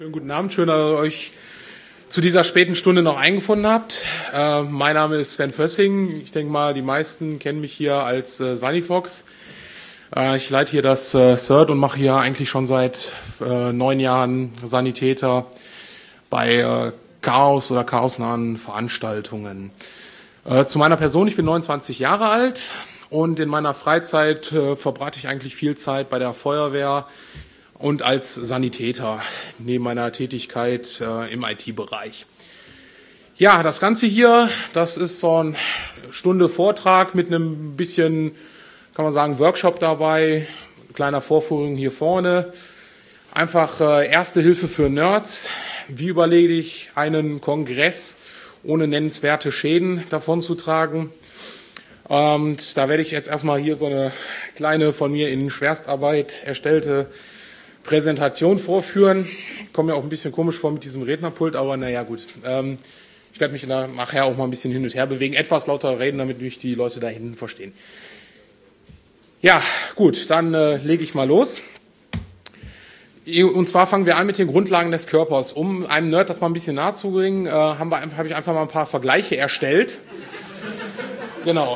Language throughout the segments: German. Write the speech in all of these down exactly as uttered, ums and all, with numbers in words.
Schönen guten Abend, schön, dass ihr euch zu dieser späten Stunde noch eingefunden habt. Äh, mein Name ist Sven Fössing. Ich denke mal, die meisten kennen mich hier als äh, Sanifox. Äh, ich leite hier das äh, C E R T und mache hier eigentlich schon seit äh, neun Jahren Sanitäter bei äh, Chaos- oder chaosnahen Veranstaltungen. Äh, zu meiner Person, ich bin neunundzwanzig Jahre alt und in meiner Freizeit äh, verbrate ich eigentlich viel Zeit bei der Feuerwehr und als Sanitäter neben meiner Tätigkeit äh, im I T-Bereich. Ja, das Ganze hier, das ist so eine Stunde Vortrag mit einem bisschen, kann man sagen, Workshop dabei, kleiner Vorführung hier vorne. Einfach äh, Erste Hilfe für Nerds. Wie überlege ich einen Kongress ohne nennenswerte Schäden davonzutragen? Und da werde ich jetzt erstmal hier so eine kleine von mir in Schwerstarbeit erstellte Präsentation vorführen. Ich komme mir auch ein bisschen komisch vor mit diesem Rednerpult, aber naja, gut. Ähm, ich werde mich da nachher auch mal ein bisschen hin und her bewegen, etwas lauter reden, damit mich die Leute da hinten verstehen. Ja, gut, dann äh, lege ich mal los. Und zwar fangen wir an mit den Grundlagen des Körpers. Um einem Nerd das mal ein bisschen nahe zu bringen, äh, haben wir, habe ich einfach mal ein paar Vergleiche erstellt. Genau.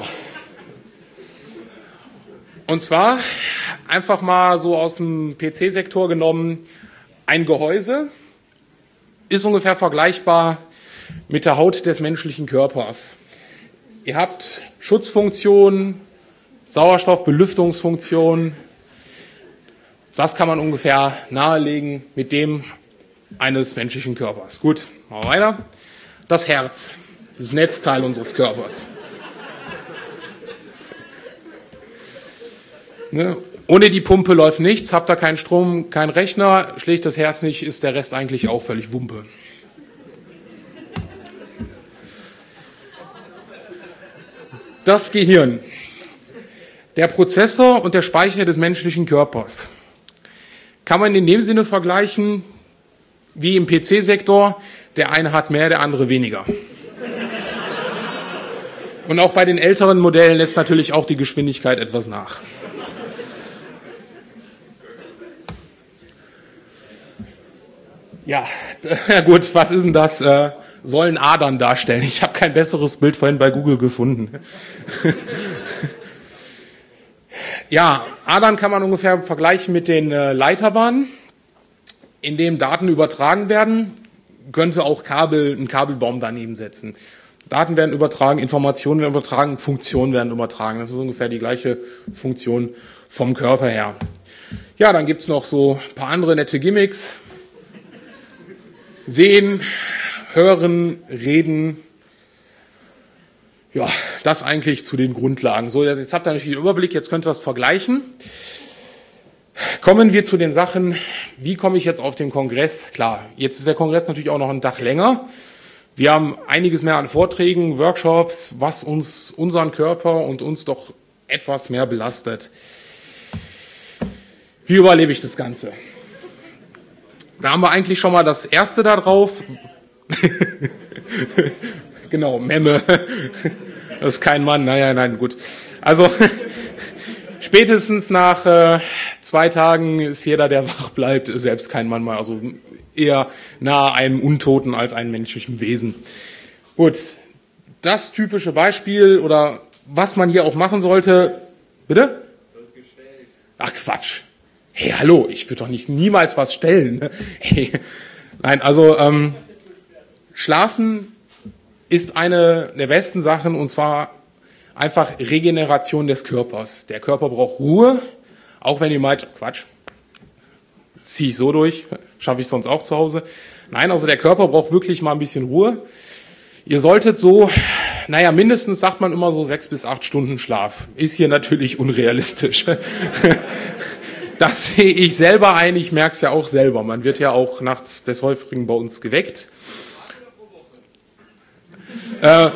Und zwar einfach mal so aus dem P C-Sektor genommen, ein Gehäuse ist ungefähr vergleichbar mit der Haut des menschlichen Körpers. Ihr habt Schutzfunktionen, Sauerstoffbelüftungsfunktionen. Das kann man ungefähr nahelegen mit dem eines menschlichen Körpers. Gut, machen wir weiter. Das Herz, das Netzteil unseres Körpers. Ne? Ohne die Pumpe läuft nichts, habt ihr keinen Strom, kein Rechner, schlägt das Herz nicht, ist der Rest eigentlich auch völlig Wumpe. Das Gehirn, der Prozessor und der Speicher des menschlichen Körpers. Kann man in dem Sinne vergleichen, wie im P C-Sektor, der eine hat mehr, der andere weniger. Und auch bei den älteren Modellen lässt natürlich auch die Geschwindigkeit etwas nach. Ja, gut, was ist denn das? Äh, sollen Adern darstellen. Ich habe kein besseres Bild vorhin bei Google gefunden. Ja, Adern kann man ungefähr vergleichen mit den äh, Leiterbahnen, in dem Daten übertragen werden. Könnte auch Kabel, einen Kabelbaum daneben setzen. Daten werden übertragen, Informationen werden übertragen, Funktionen werden übertragen. Das ist ungefähr die gleiche Funktion vom Körper her. Ja, dann gibt's noch so ein paar andere nette Gimmicks. Sehen, hören, reden. Ja, das eigentlich zu den Grundlagen. So, jetzt habt ihr natürlich den Überblick, jetzt könnt ihr das vergleichen. Kommen wir zu den Sachen, wie komme ich jetzt auf den Kongress? Klar, jetzt ist der Kongress natürlich auch noch einen Tag länger. Wir haben einiges mehr an Vorträgen, Workshops, was uns, unseren Körper und uns doch etwas mehr belastet. Wie überlebe ich das Ganze? Da haben wir eigentlich schon mal das erste da drauf. Genau, Memme. Das ist kein Mann. Naja, nein, gut. Also spätestens nach äh, zwei Tagen ist jeder, der wach bleibt, selbst kein Mann mehr. Also eher nahe einem Untoten als einem menschlichen Wesen. Gut, das typische Beispiel oder was man hier auch machen sollte. Bitte? Das gestellt. Ach Quatsch. Hey, hallo, ich würde doch nicht niemals was stellen. Hey. Nein, also ähm, Schlafen ist eine der besten Sachen und zwar einfach Regeneration des Körpers. Der Körper braucht Ruhe, auch wenn ihr meint, Quatsch, ziehe ich so durch, schaffe ich sonst auch zu Hause. Nein, also der Körper braucht wirklich mal ein bisschen Ruhe. Ihr solltet so, naja, mindestens sagt man immer so sechs bis acht Stunden Schlaf. Ist hier natürlich unrealistisch. Das sehe ich selber ein, ich merke es ja auch selber. Man wird ja auch nachts des Häufigen bei uns geweckt. Äh,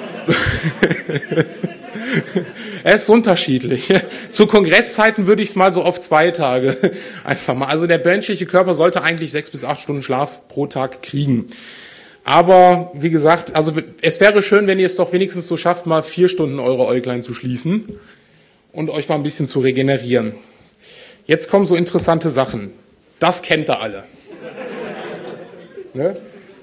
es ist unterschiedlich. Zu Kongresszeiten würde ich es mal so auf zwei Tage einfach mal. Also der menschliche Körper sollte eigentlich sechs bis acht Stunden Schlaf pro Tag kriegen. Aber wie gesagt, also es wäre schön, wenn ihr es doch wenigstens so schafft, mal vier Stunden eure Äuglein zu schließen und euch mal ein bisschen zu regenerieren. Jetzt kommen so interessante Sachen. Das kennt ihr alle. Ne?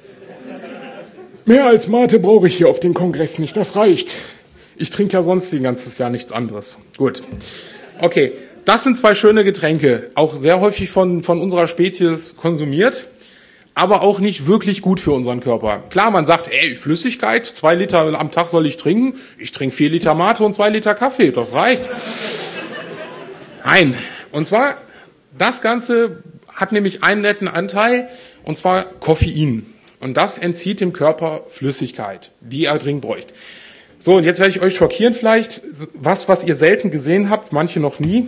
Mehr als Mate brauche ich hier auf den Kongress nicht, das reicht. Ich trinke ja sonst ein ganzes Jahr nichts anderes. Gut. Okay, das sind zwei schöne Getränke, auch sehr häufig von, von unserer Spezies konsumiert, aber auch nicht wirklich gut für unseren Körper. Klar, man sagt, ey, Flüssigkeit, zwei Liter am Tag soll ich trinken. Ich trinke vier Liter Mate und zwei Liter Kaffee, das reicht. Nein, und zwar, das Ganze hat nämlich einen netten Anteil, und zwar Koffein. Und das entzieht dem Körper Flüssigkeit, die er dringend bräuchte. So, und jetzt werde ich euch schockieren vielleicht, was, was ihr selten gesehen habt, manche noch nie.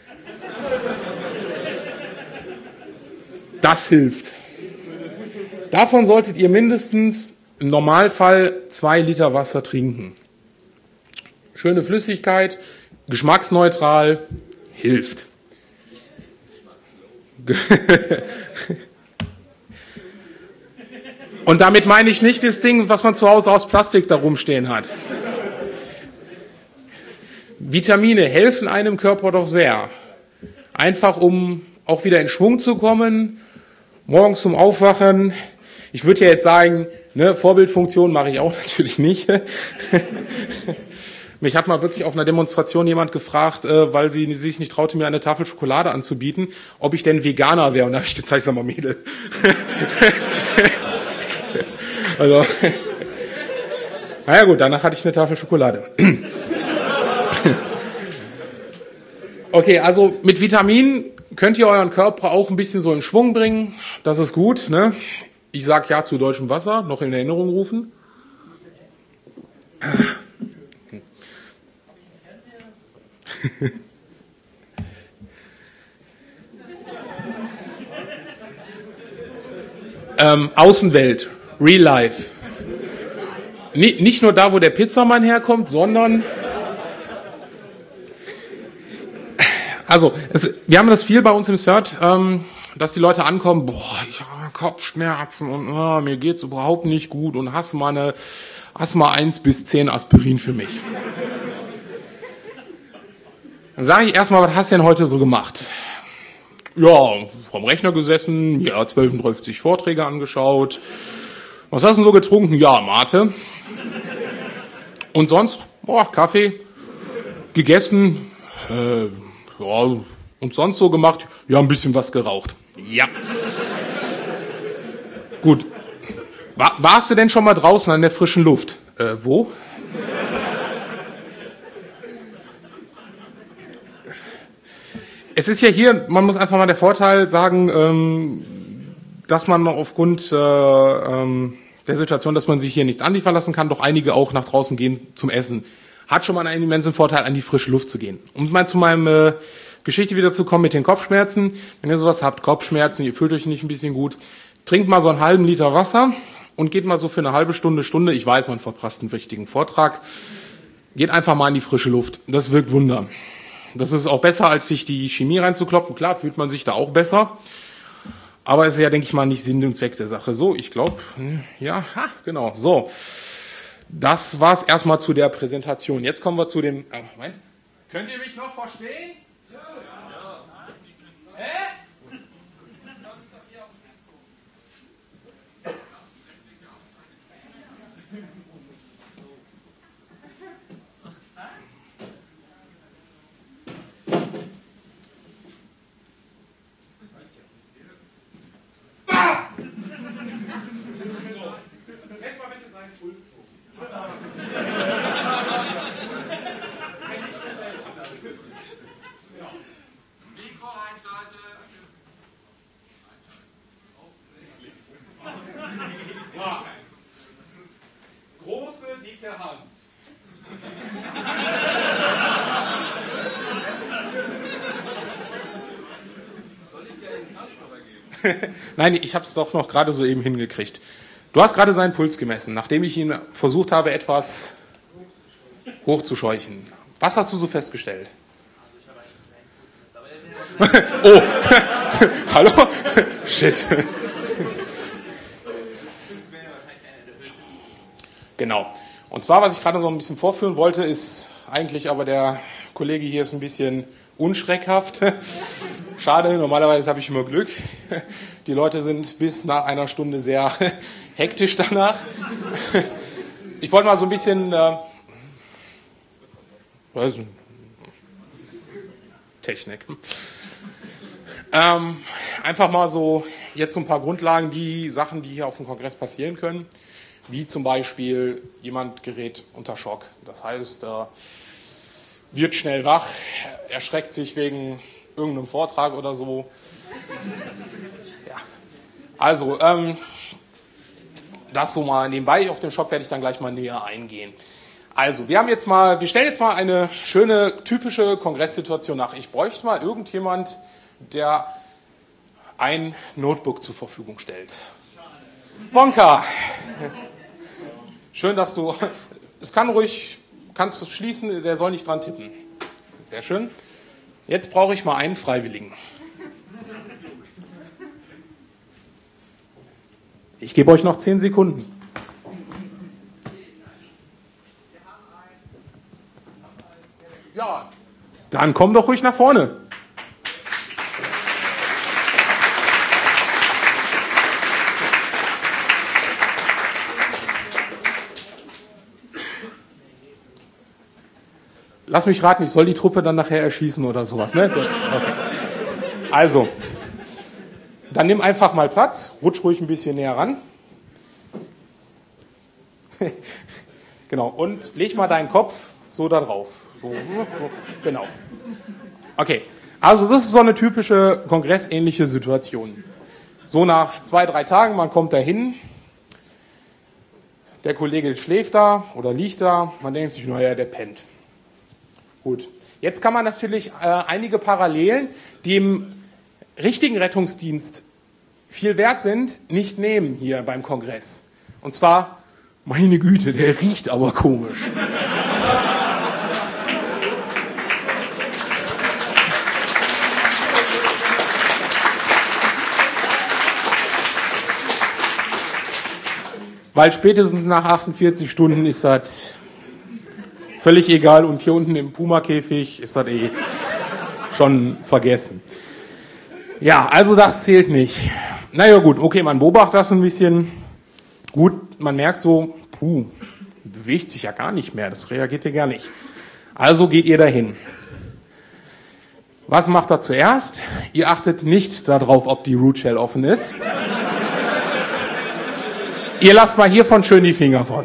Das hilft. Davon solltet ihr mindestens im Normalfall zwei Liter Wasser trinken. Schöne Flüssigkeit, geschmacksneutral, hilft. Und damit meine ich nicht das Ding, was man zu Hause aus Plastik da rumstehen hat. Vitamine helfen einem Körper doch sehr. Einfach um auch wieder in Schwung zu kommen, morgens zum Aufwachen. Ich würde ja jetzt sagen, ne, Vorbildfunktion mache ich auch natürlich nicht. Mich hat mal wirklich auf einer Demonstration jemand gefragt, äh, weil sie sich nicht traute, mir eine Tafel Schokolade anzubieten, ob ich denn Veganer wäre. Und da habe ich gezeigt, sag mal, Mädel. Also, naja gut, danach hatte ich eine Tafel Schokolade. Okay, also mit Vitaminen könnt ihr euren Körper auch ein bisschen so in Schwung bringen. Das ist gut, ne? Ich sag ja zu deutschem Wasser, noch in Erinnerung rufen. ähm, Außenwelt, Real Life. Nicht, nicht nur da, wo der Pizzamann herkommt, sondern... Also, es, wir haben das viel bei uns im C E R T, ähm, dass die Leute ankommen, boah, ich habe Kopfschmerzen und oh, mir geht's überhaupt nicht gut und hast mal eine, hast mal eins bis zehn Aspirin für mich. Dann sage ich erstmal, was hast du denn heute so gemacht? Ja, vom Rechner gesessen, ja, zwölfundfünfzig Vorträge angeschaut. Was hast du denn so getrunken? Ja, Mate. Und sonst? Boah, Kaffee. Gegessen. Äh, ja, und sonst so gemacht? Ja, ein bisschen was geraucht. Ja. Gut. War, warst du denn schon mal draußen an der frischen Luft? Äh, wo? Es ist ja hier, man muss einfach mal der Vorteil sagen, ähm, dass man aufgrund äh, ähm, der Situation, dass man sich hier nichts anliefern lassen kann, doch einige auch nach draußen gehen zum Essen. Hat schon mal einen immensen Vorteil, an die frische Luft zu gehen. Um mal zu meinem äh, Geschichte wieder zu kommen mit den Kopfschmerzen. Wenn ihr sowas habt, Kopfschmerzen, ihr fühlt euch nicht ein bisschen gut, trinkt mal so einen halben Liter Wasser und geht mal so für eine halbe Stunde, Stunde, ich weiß, man verpasst einen wichtigen Vortrag, geht einfach mal in die frische Luft. Das wirkt Wunder. Das ist auch besser, als sich die Chemie reinzukloppen. Klar, fühlt man sich da auch besser. Aber es ist ja, denke ich mal, nicht Sinn und Zweck der Sache. So, ich glaube, ja, ha, genau, so. Das war's erstmal zu der Präsentation. Jetzt kommen wir zu dem... Oh, Moment. Könnt ihr mich noch verstehen? Ja. Hä? Große, dicke Hand. Soll ich dir einen Zahnstocher geben? Nein, ich habe es doch noch gerade so eben hingekriegt. Du hast gerade seinen Puls gemessen, nachdem ich ihn versucht habe, etwas hochzuscheuchen. Was hast du so festgestellt? Oh, hallo? Shit. Genau. Und zwar, was ich gerade noch ein bisschen vorführen wollte, ist eigentlich, aber der Kollege hier ist ein bisschen unschreckhaft. Schade, normalerweise habe ich immer Glück. Die Leute sind bis nach einer Stunde sehr hektisch danach. Ich wollte mal so ein bisschen äh, weiß nicht, Technik. Ähm, einfach mal so jetzt so ein paar Grundlagen, die Sachen, die hier auf dem Kongress passieren können, wie zum Beispiel jemand gerät unter Schock. Das heißt, er wird schnell wach, erschreckt sich wegen irgendeinem Vortrag oder so. Ja. Also, ähm, das so mal nebenbei. Auf den Schock werde ich dann gleich mal näher eingehen. Also, wir haben jetzt mal, wir stellen jetzt mal eine schöne, typische Kongresssituation nach. Ich bräuchte mal irgendjemand, der ein Notebook zur Verfügung stellt. Wonka! Schön, dass du, es kann ruhig, kannst du schließen, der soll nicht dran tippen. Sehr schön. Jetzt brauche ich mal einen Freiwilligen. Ich gebe euch noch zehn Sekunden. Ja, dann komm doch ruhig nach vorne. Lass mich raten, ich soll die Truppe dann nachher erschießen oder sowas, ne? Gut, okay. Also, dann nimm einfach mal Platz, rutsch ruhig ein bisschen näher ran. Genau, und leg mal deinen Kopf so da drauf. So, genau. Okay, also das ist so eine typische kongressähnliche Situation. So nach zwei, drei Tagen, man kommt da hin, der Kollege schläft da oder liegt da, man denkt sich, naja, der pennt. Gut, jetzt kann man natürlich äh, einige Parallelen, die im richtigen Rettungsdienst viel wert sind, nicht nehmen hier beim Kongress. Und zwar, meine Güte, der riecht aber komisch. Weil spätestens nach achtundvierzig Stunden ist das völlig egal und hier unten im Puma-Käfig ist das eh schon vergessen. Ja, also das zählt nicht. Naja gut, okay, man beobachtet das ein bisschen. Gut, man merkt so, puh, bewegt sich ja gar nicht mehr, das reagiert ja gar nicht. Also geht ihr dahin. Was macht er zuerst? Ihr achtet nicht darauf, ob die Root Shell offen ist. Ihr lasst mal hiervon schön die Finger von.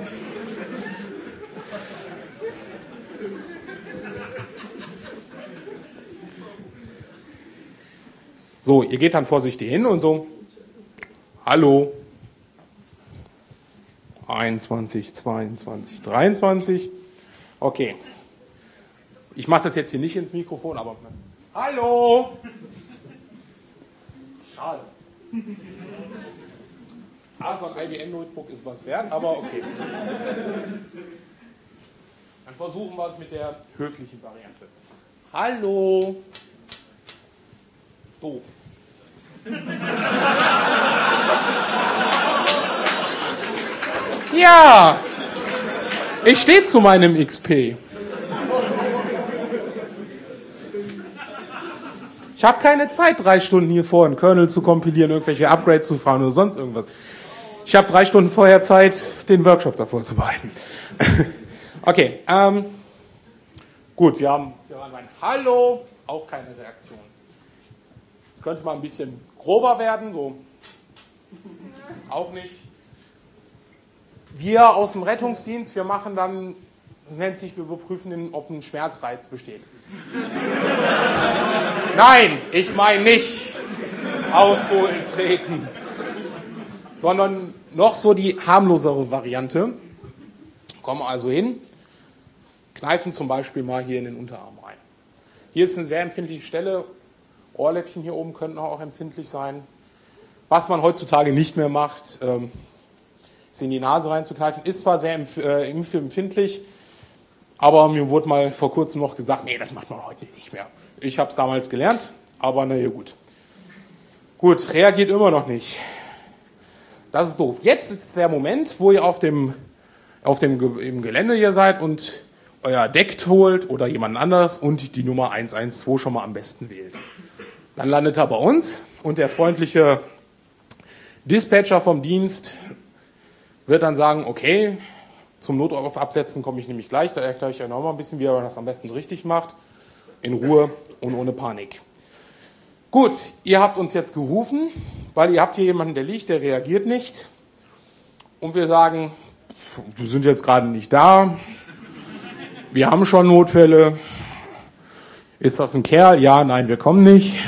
So, ihr geht dann vorsichtig hin und so, hallo, einundzwanzig, zweiundzwanzig, dreiundzwanzig, okay. Ich mache das jetzt hier nicht ins Mikrofon, aber hallo. Schade. Also ein I B M-Notebook ist was wert, aber okay. Dann versuchen wir es mit der höflichen Variante. Hallo. Doof. Ja, ich stehe zu meinem X P. Ich habe keine Zeit, drei Stunden hier vor einen Kernel zu kompilieren, irgendwelche Upgrades zu fahren oder sonst irgendwas. Ich habe drei Stunden vorher Zeit, den Workshop davor zu bereiten. Okay, ähm, gut, wir haben, wir haben ein Hallo, auch keine Reaktion. Jetzt könnte man ein bisschen grober werden, so auch nicht. Wir aus dem Rettungsdienst, wir machen dann, das nennt sich, wir überprüfen, ob ein Schmerzreiz besteht. Nein, ich meine nicht ausholen, treten, sondern noch so die harmlosere Variante. Kommen also hin, kneifen zum Beispiel mal hier in den Unterarm rein. Hier ist eine sehr empfindliche Stelle. Ohrläppchen hier oben könnten auch empfindlich sein. Was man heutzutage nicht mehr macht, ähm, ist in die Nase reinzukneifen. Ist zwar sehr empf äh, empfindlich, aber mir wurde mal vor kurzem noch gesagt, nee, das macht man heute nicht mehr. Ich habe es damals gelernt, aber naja gut. Gut, reagiert immer noch nicht. Das ist doof. Jetzt ist der Moment, wo ihr auf dem, auf dem im Gelände hier seid und euer Deck holt oder jemand anders und die Nummer eins eins zwei schon mal am besten wählt. Dann landet er bei uns und der freundliche Dispatcher vom Dienst wird dann sagen, okay, zum Notruf absetzen komme ich nämlich gleich, da erkläre ich euch noch mal ein bisschen, wie man das am besten richtig macht, in Ruhe und ohne Panik. Gut, ihr habt uns jetzt gerufen, weil ihr habt hier jemanden, der liegt, der reagiert nicht und wir sagen, wir sind jetzt gerade nicht da, wir haben schon Notfälle, ist das ein Kerl? Ja, nein, wir kommen nicht.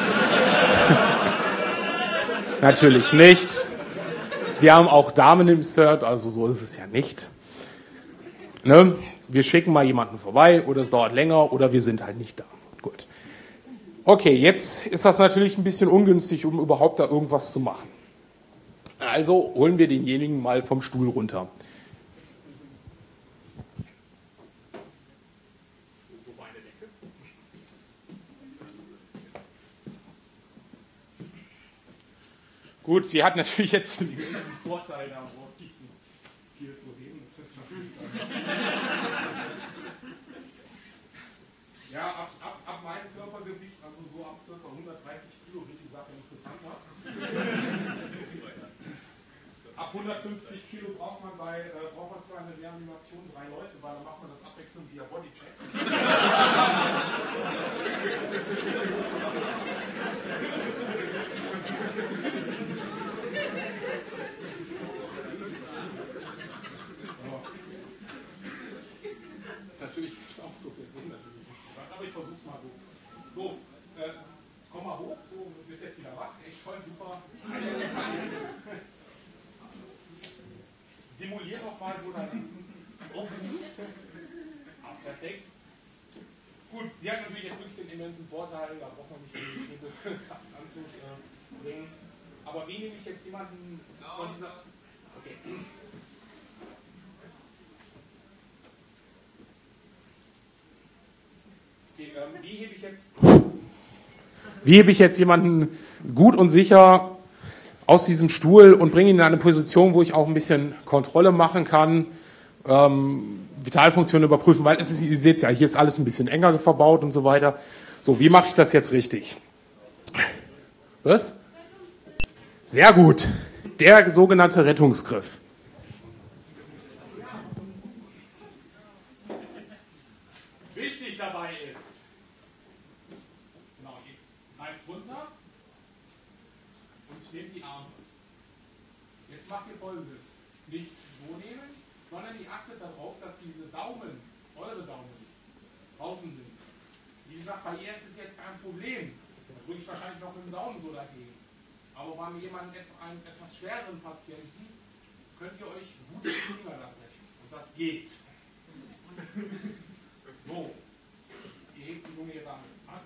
Natürlich nicht. Wir haben auch Damen im C E R T, also so ist es ja nicht. Ne? Wir schicken mal jemanden vorbei oder es dauert länger oder wir sind halt nicht da. Gut. Okay, jetzt ist das natürlich ein bisschen ungünstig, um überhaupt da irgendwas zu machen. Also holen wir denjenigen mal vom Stuhl runter. Gut, sie hat natürlich jetzt den Vorteil, da wirklich viel zu reden. Das ist natürlich ja, ab, ab, ab meinem Körpergewicht, also so ab ca. hundertdreißig Kilo, wird die Sache interessanter. Ab hundertfünfzig Kilo braucht man, bei, äh, braucht man für eine Reanimation drei Leute, weil dann macht man das abwechselnd via Bodycheck. Natürlich ist auch so viel Sinn, natürlich nicht. Aber ich versuche es mal so. So, äh, komm mal hoch, so, du bist jetzt wieder wach, echt toll, super. Simulier doch mal so deinen Aufruf. Ah, perfekt. Gut, sie hat natürlich jetzt wirklich den immensen Vorteil, da braucht man nicht die Hebelkraft anzubringen. Aber wie nehme ich jetzt jemanden von dieser. Okay. Wie hebe ich jetzt, wie hebe ich jetzt jemanden gut und sicher aus diesem Stuhl und bringe ihn in eine Position, wo ich auch ein bisschen Kontrolle machen kann, ähm, Vitalfunktionen überprüfen, weil es ist, ihr seht es ja, hier ist alles ein bisschen enger verbaut und so weiter. So, wie mache ich das jetzt richtig? Was? Sehr gut. Der sogenannte Rettungsgriff. Wichtig dabei ist, genau, ihr greift runter und nehmt die Arme. Jetzt macht ihr Folgendes. Nicht so nehmen, sondern ihr achtet darauf, dass diese Daumen, eure Daumen, draußen sind. Wie gesagt, bei ihr ist es jetzt kein Problem. Da drücke ich wahrscheinlich noch mit dem Daumen so dagegen. Aber bei jemandem, einem etwas schwereren Patienten, könnt ihr euch gut die Finger da brechen. Und das geht. So. Ihr hebt die Lunge hier damit an.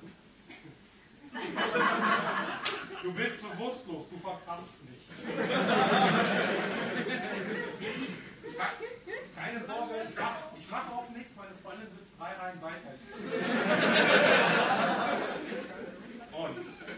Du bist bewusstlos, du verkrampfst nicht. Keine Sorge, ich mache ich mach auch nichts, meine Freundin sitzt drei Reihen weiter. Und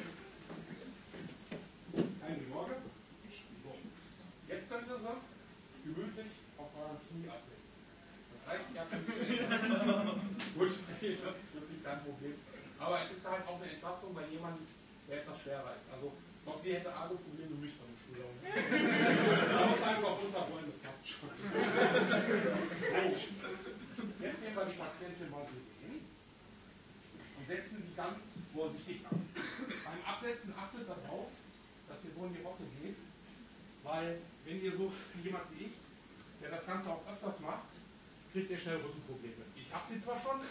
keine Sorge. So. Jetzt könnt ihr so gemütlich auf euren Knie absetzen. Das heißt, ihr habt ein bisschen. Gut, ist das wirklich kein Problem. Aber es ist halt auch eine Entlastung bei jemandem, der etwas schwerer ist. Also, auch sie hätte Argo-Probleme nicht von der Schule. Man muss einfach runterrollen, das passt schon. Jetzt nehmen wir die Patientin mal so hin und setzen sie ganz vorsichtig ab. Beim Absetzen achtet darauf, dass ihr so in die Rocke geht, weil wenn ihr so jemand wie ich, der das Ganze auch öfters macht, kriegt ihr schnell Rückenprobleme. Ich habe sie zwar schon,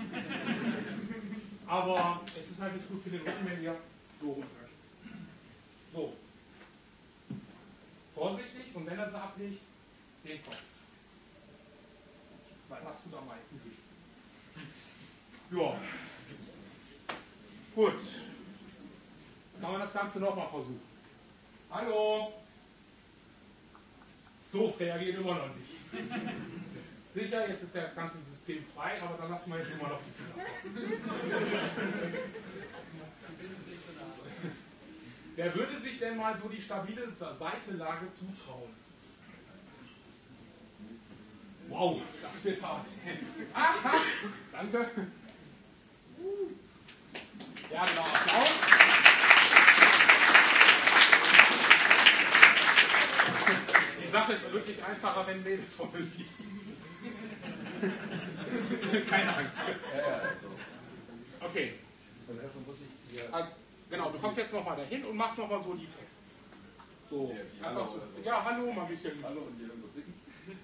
aber es ist halt nicht gut für den Rücken, wenn ihr so runter. So. Vorsichtig und wenn er sie ablegt, den Kopf. Weil das tut am meisten weh. Ja. Gut. Jetzt kann man das Ganze nochmal versuchen. Hallo. Ist doof, reagiert immer noch nicht. Sicher, jetzt ist das ganze System frei, aber dann lassen wir jetzt immer noch die Finger. Wer würde sich denn mal so die stabile Seitenlage zutrauen? Wow, das wird hart. Aha, danke. Ja, genau, Applaus. Sache ist wirklich einfacher, wenn Mehl vor mir liegt. Keine Angst. Okay. Also, genau, du kommst jetzt nochmal dahin und machst nochmal so die Tests. So, einfach so. Ja, hallo, mal ein bisschen. Hallo und hier irgendwo blicken.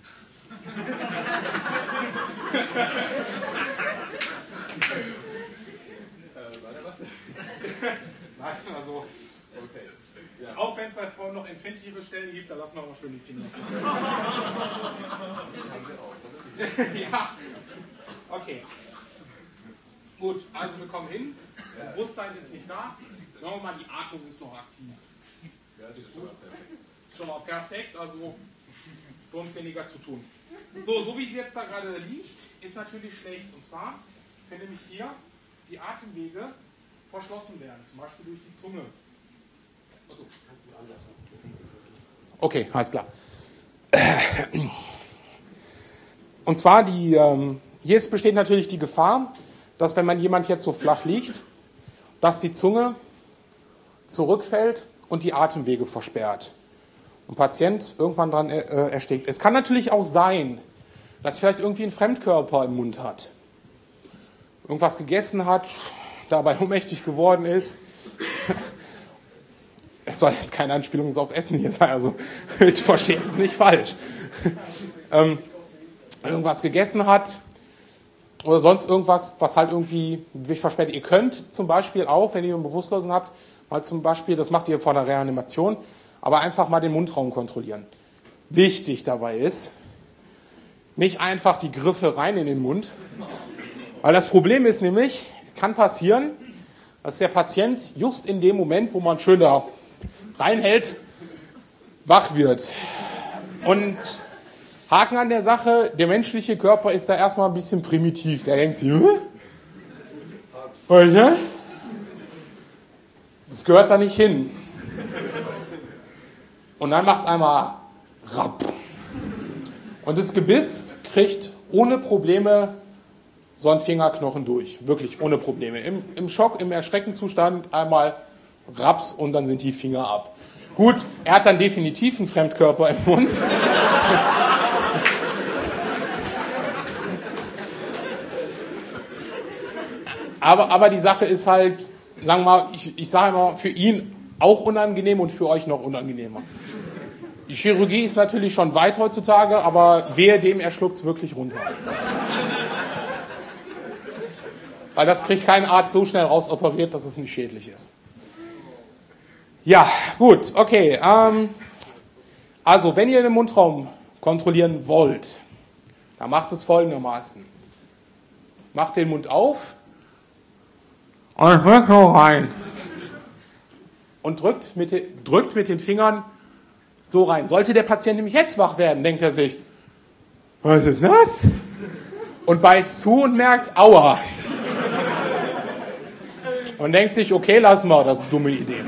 äh, war da was? Nein, also. Okay. Ja. Auch wenn es bei Frauen noch empfindlichere Stellen gibt, da lassen wir mal schön die Finger. Ja. Okay. Gut, also wir kommen hin. Das Bewusstsein ist nicht da. Sagen wir mal, die Atmung ist noch aktiv. Ja, das ist gut. Schon mal perfekt, also für uns weniger zu tun. So, so wie sie jetzt da gerade liegt, ist natürlich schlecht. Und zwar können nämlich hier die Atemwege verschlossen werden, zum Beispiel durch die Zunge. Also, kannst du mir anders sagen. Okay, alles klar. Und zwar, die, ähm, hier ist, besteht natürlich die Gefahr, dass wenn man jemand jetzt so flach liegt, dass die Zunge zurückfällt und die Atemwege versperrt. Und Patient irgendwann dran äh, erstickt. Es kann natürlich auch sein, dass vielleicht irgendwie ein Fremdkörper im Mund hat. Irgendwas gegessen hat, dabei ohnmächtig geworden ist. Es soll jetzt keine Anspielung auf Essen hier sein, also versteht es nicht falsch. ähm, irgendwas gegessen hat oder sonst irgendwas, was halt irgendwie sich versperrt. Ihr könnt zum Beispiel auch, wenn ihr einen Bewusstlosen habt, mal zum Beispiel, das macht ihr vor einer Reanimation, aber einfach mal den Mundraum kontrollieren. Wichtig dabei ist, nicht einfach die Griffe rein in den Mund, weil das Problem ist nämlich, es kann passieren, dass der Patient just in dem Moment, wo man schön da reinhält, wach wird. Und Haken an der Sache, der menschliche Körper ist da erstmal ein bisschen primitiv. Der denkt sich, Hä? Das gehört da nicht hin. Und dann macht es einmal rapp. Und das Gebiss kriegt ohne Probleme so einen Fingerknochen durch. Wirklich ohne Probleme. Im, im Schock, im Erschreckenzustand einmal raps und dann sind die Finger ab. Gut, er hat dann definitiv einen Fremdkörper im Mund. aber, aber die Sache ist halt, sagen wir mal, ich, ich sage mal, für ihn auch unangenehm und für euch noch unangenehmer. Die Chirurgie ist natürlich schon weit heutzutage, aber wehe dem, er schluckt es wirklich runter. Weil das kriegt kein Arzt so schnell rausoperiert, dass es nicht schädlich ist. Ja, gut, okay. Ähm, also, wenn ihr den Mundraum kontrollieren wollt, dann macht es folgendermaßen. Macht den Mund auf und drückt so rein. Und drückt mit, den, drückt mit den Fingern so rein. Sollte der Patient nämlich jetzt wach werden, denkt er sich, was ist das? Und beißt zu und merkt, aua. Und denkt sich, okay, lass mal, das ist eine dumme Idee.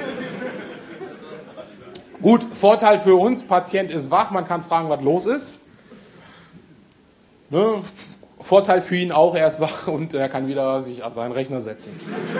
Gut, Vorteil für uns, Patient ist wach, man kann fragen, was los ist. Ne? Vorteil für ihn auch, er ist wach und er kann wieder sich an seinen Rechner setzen.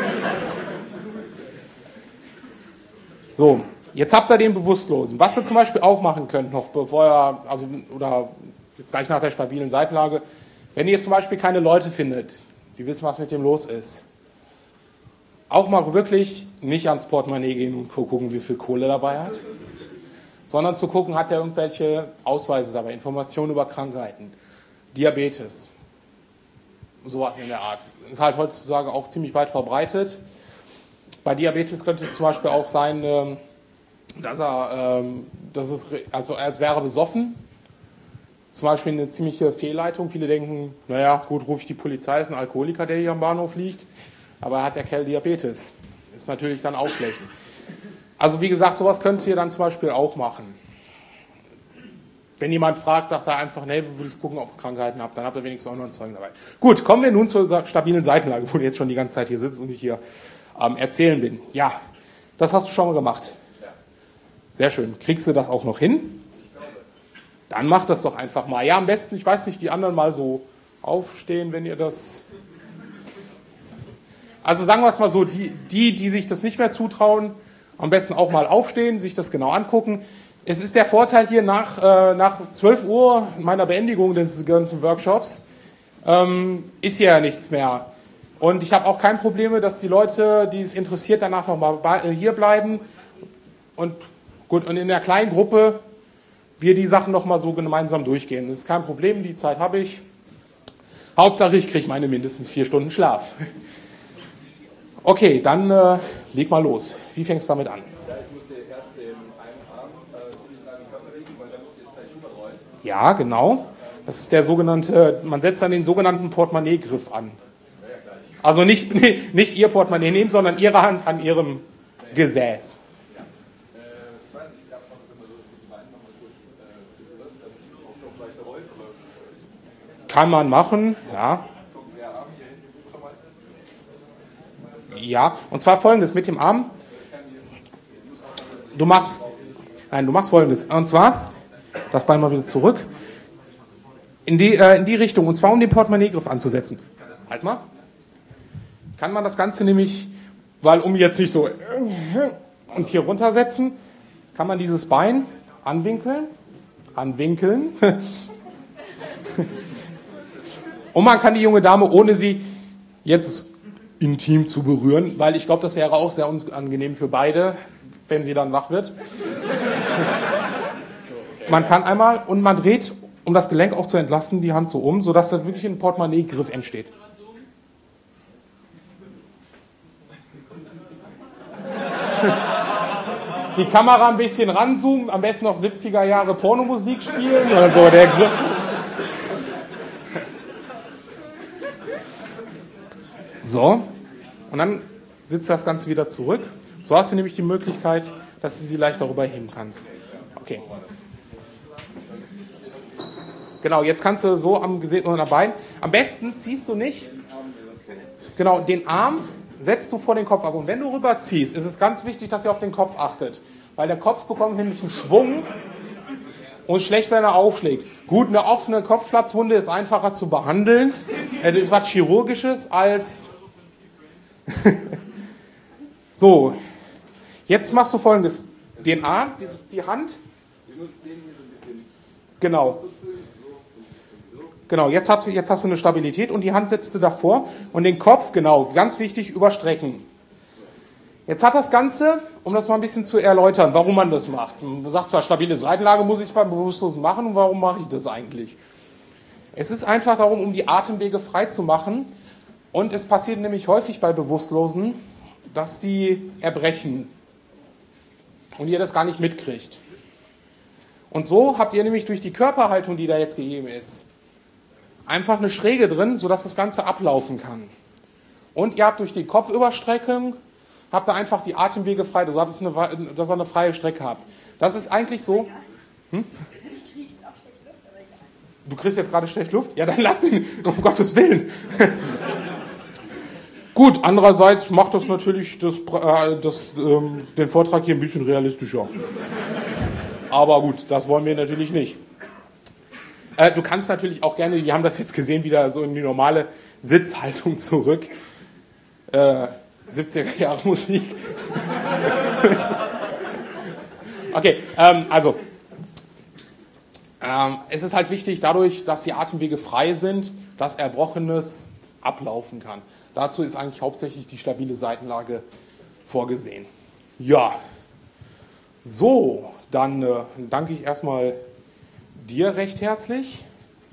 So, jetzt habt ihr den Bewusstlosen. Was ihr zum Beispiel auch machen könnt noch, bevor ihr, also, oder jetzt gleich nach der stabilen Seitenlage, wenn ihr zum Beispiel keine Leute findet, die wissen, was mit dem los ist, auch mal wirklich nicht ans Portemonnaie gehen und gucken, wie viel Kohle dabei hat, sondern zu gucken, hat er irgendwelche Ausweise dabei, Informationen über Krankheiten, Diabetes, sowas in der Art. Das ist halt heutzutage auch ziemlich weit verbreitet. Bei Diabetes könnte es zum Beispiel auch sein, dass er, dass es, also als wäre besoffen, zum Beispiel eine ziemliche Fehlleitung. Viele denken, naja, gut, rufe ich die Polizei, ist ein Alkoholiker, der hier am Bahnhof liegt. Aber hat der Kerl Diabetes. Ist natürlich dann auch schlecht. Also wie gesagt, sowas könnt ihr dann zum Beispiel auch machen. Wenn jemand fragt, sagt er einfach, nee, wir wollen gucken, ob ihr Krankheiten habt. Dann habt ihr wenigstens auch noch einen Zeugen dabei. Gut, kommen wir nun zur stabilen Seitenlage, wo du jetzt schon die ganze Zeit hier sitzt und ich hier am Erzählen bin. Ja, das hast du schon mal gemacht. Sehr schön. Kriegst du das auch noch hin? Dann macht das doch einfach mal. Ja, am besten, ich weiß nicht, die anderen mal so aufstehen, wenn ihr das... Also sagen wir es mal so, die, die, die sich das nicht mehr zutrauen, am besten auch mal aufstehen, sich das genau angucken. es ist der Vorteil hier nach, äh, nach zwölf Uhr meiner Beendigung des ganzen Workshops, ähm, ist hier ja nichts mehr. Und ich habe auch kein Problem, dass die Leute, die es interessiert, danach nochmal hier bleiben. Und gut, und in der kleinen Gruppe wir die Sachen nochmal so gemeinsam durchgehen. Das ist kein Problem, die Zeit habe ich. Hauptsache, ich kriege meine mindestens vier Stunden Schlaf. Okay, dann äh, leg mal los. Wie fängst du damit an? Ja, genau. Das ist der sogenannte, man setzt dann den sogenannten Portemonnaie-Griff an. Also nicht, nicht Ihr Portemonnaie nehmen, sondern Ihre Hand an Ihrem Gesäß. Kann man machen, ja. Ja, und zwar Folgendes mit dem Arm. Du machst, nein, du machst Folgendes. Und zwar, das Bein mal wieder zurück, in die, äh, in die Richtung, und zwar um den Portemonnaie-Griff anzusetzen. Halt mal. Kann man das Ganze nämlich, weil um jetzt nicht so und hier runtersetzen, kann man dieses Bein anwinkeln, anwinkeln. Und man kann die junge Dame, ohne sie jetzt intim zu berühren, weil ich glaube, das wäre auch sehr unangenehm für beide, wenn sie dann wach wird. Man kann einmal, und man dreht, um das Gelenk auch zu entlasten, die Hand so um, sodass da wirklich ein Portemonnaie-Griff entsteht. Die Kamera ein bisschen ranzoomen, am besten noch siebziger Jahre Pornomusik spielen oder so, der Griff. So, und dann sitzt das Ganze wieder zurück. So hast du nämlich die Möglichkeit, dass du sie leicht darüber heben kannst. Okay. Genau, jetzt kannst du so am Gesäß oder am Bein. Am besten ziehst du nicht. Genau, den Arm setzt du vor den Kopf ab. Und wenn du rüberziehst, ist es ganz wichtig, dass ihr auf den Kopf achtet. Weil der Kopf bekommt nämlich einen Schwung und schlecht, wenn er aufschlägt. Gut, eine offene Kopfplatzwunde ist einfacher zu behandeln. Das ist was Chirurgisches als... So, jetzt machst du Folgendes. Den Arm, die Hand. Genau. Genau, jetzt hast, du, jetzt hast du eine Stabilität und die Hand setzt du davor und den Kopf, genau, ganz wichtig, überstrecken. Jetzt hat das Ganze, um das mal ein bisschen zu erläutern, warum man das macht. Man sagt zwar, stabile Seitenlage muss ich beim Bewusstlosen machen, und warum mache ich das eigentlich? Es ist einfach darum, um die Atemwege frei zu machen, und es passiert nämlich häufig bei Bewusstlosen, dass die erbrechen und ihr das gar nicht mitkriegt. Und so habt ihr nämlich durch die Körperhaltung, die da jetzt gegeben ist, einfach eine Schräge drin, sodass das Ganze ablaufen kann. Und ihr habt durch die Kopfüberstreckung, habt ihr einfach die Atemwege frei, dass ihr eine, dass ihr eine freie Strecke habt. Das ist eigentlich so... Hm? Du kriegst jetzt gerade schlecht Luft? Ja, dann lass ihn, um Gottes Willen. Gut, andererseits macht das natürlich das, äh, das, ähm, den Vortrag hier ein bisschen realistischer. Aber gut, das wollen wir natürlich nicht. Äh, du kannst natürlich auch gerne, wir haben das jetzt gesehen, wieder so in die normale Sitzhaltung zurück. Äh, siebziger Jahre Musik. Okay, ähm, also, ähm, es ist halt wichtig, dadurch, dass die Atemwege frei sind, dass Erbrochenes ablaufen kann. Dazu ist eigentlich hauptsächlich die stabile Seitenlage vorgesehen. Ja, so, dann äh, danke ich erstmal dir recht herzlich.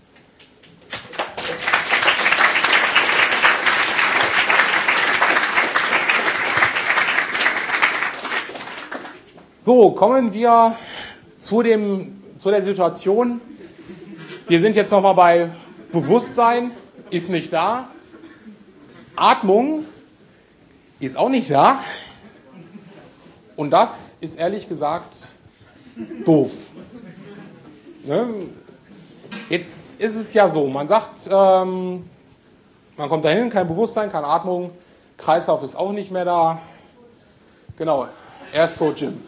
So, kommen wir zu, dem, zu der Situation. Wir sind jetzt nochmal bei Bewusstsein, ist nicht da. Atmung ist auch nicht da. Und das ist ehrlich gesagt doof. Ne? Jetzt ist es ja so, man sagt, ähm, man kommt dahin, kein Bewusstsein, keine Atmung, Kreislauf ist auch nicht mehr da. Genau, er ist tot, Jim.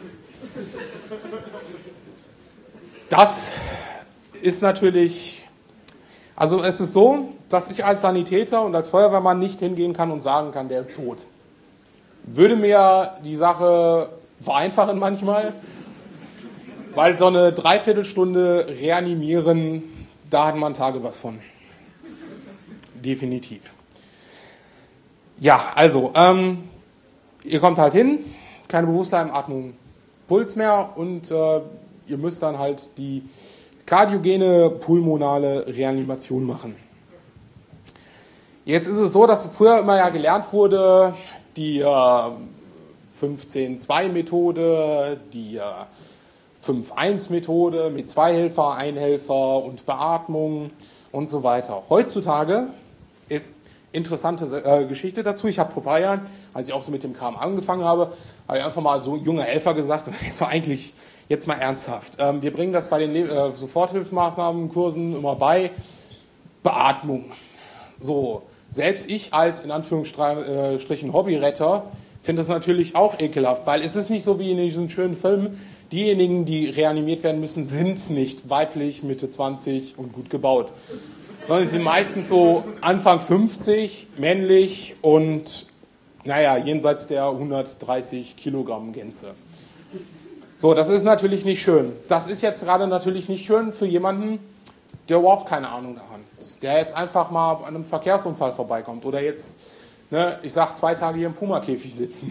Das ist natürlich, also es ist so, dass ich als Sanitäter und als Feuerwehrmann nicht hingehen kann und sagen kann, der ist tot. Würde mir die Sache vereinfachen manchmal. Weil so eine Dreiviertelstunde reanimieren, da hat man Tage was von. Definitiv. Ja, also, ähm, ihr kommt halt hin, keine Bewusstsein, Atmung, Puls mehr und äh, ihr müsst dann halt die kardiogene pulmonale Reanimation machen. Jetzt ist es so, dass früher immer ja gelernt wurde, die äh, fünfzehn zwei Methode, die äh, fünf eins Methode mit zwei Helfer, ein Helfer und Beatmung und so weiter. Heutzutage ist interessante äh, Geschichte dazu. Ich habe vor ein paar Jahren, als ich auch so mit dem Kram angefangen habe, habe ich einfach mal so junge Helfer gesagt, das ist doch eigentlich jetzt mal ernsthaft. Ähm, wir bringen das bei den äh, Soforthilfemaßnahmen, Kursen immer bei. Beatmung. So, selbst ich als in Anführungsstrichen Hobbyretter finde das natürlich auch ekelhaft, weil es ist nicht so wie in diesen schönen Filmen, diejenigen, die reanimiert werden müssen, sind nicht weiblich, Mitte zwanzig und gut gebaut. Sondern sie sind meistens so Anfang fünfzig, männlich und, naja, jenseits der hundertdreißig Kilogramm Gänze. So, das ist natürlich nicht schön. Das ist jetzt gerade natürlich nicht schön für jemanden, der überhaupt keine Ahnung davon hat. Der jetzt einfach mal an einem Verkehrsunfall vorbeikommt oder jetzt, ne, ich sag, zwei Tage hier im Puma-Käfig sitzen.